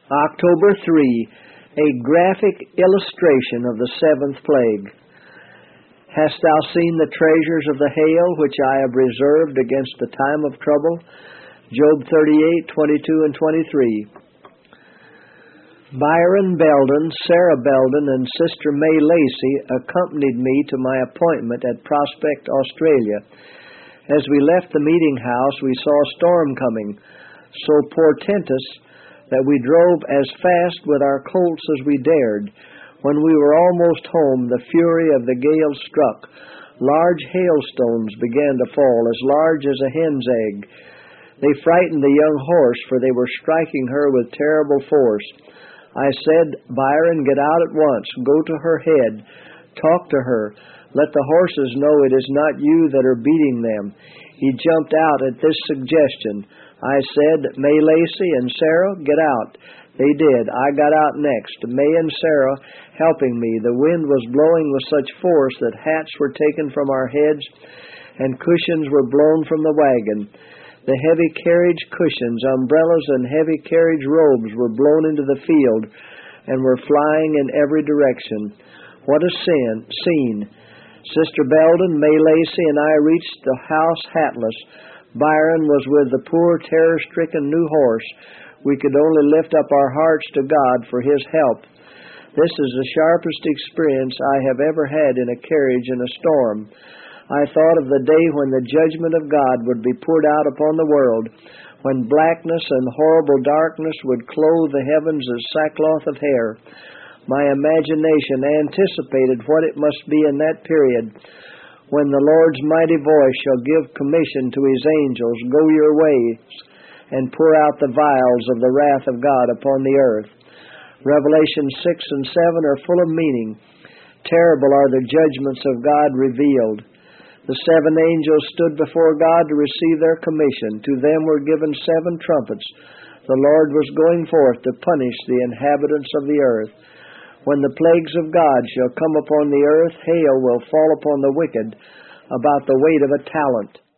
October 3, a graphic illustration of the seventh plague. Hast thou seen the treasures of the hail, which I have reserved against the time of trouble? Job 38:22 and 23. Byron Belden, Sarah Belden, and Sister May Lacey accompanied me to my appointment at Prospect, Australia. As we left the meeting house, we saw a storm coming, so portentous that we drove as fast with our colts as we dared. When we were almost home, the fury of the gale struck. Large hailstones began to fall, as large as a hen's egg. They frightened the young horse, for they were striking her with terrible force. I said, "Byron, get out at once. Go to her head. Talk to her. Let the horses know it is not you that are beating them." He jumped out at this suggestion. I said, "May Lacey and Sarah, get out." They did. I got out next, May and Sarah helping me. The wind was blowing with such force that hats were taken from our heads and cushions were blown from the wagon. The heavy carriage cushions, umbrellas, and heavy carriage robes were blown into the field and were flying in every direction. What a scene! Sister Belden, May Lacey, and I reached the house hatless. Byron was with the poor, terror-stricken new horse. We could only lift up our hearts to God for His help. This is the sharpest experience I have ever had in a carriage in a storm. I thought of the day when the judgment of God would be poured out upon the world, when blackness and horrible darkness would clothe the heavens as sackcloth of hair. My imagination anticipated what it must be in that period, when the Lord's mighty voice shall give commission to His angels, "Go your ways, and pour out the vials of the wrath of God upon the earth." Revelation 6 and 7 are full of meaning. Terrible are the judgments of God revealed. The seven angels stood before God to receive their commission. To them were given seven trumpets. The Lord was going forth to punish the inhabitants of the earth. When the plagues of God shall come upon the earth, hail will fall upon the wicked about the weight of a talent.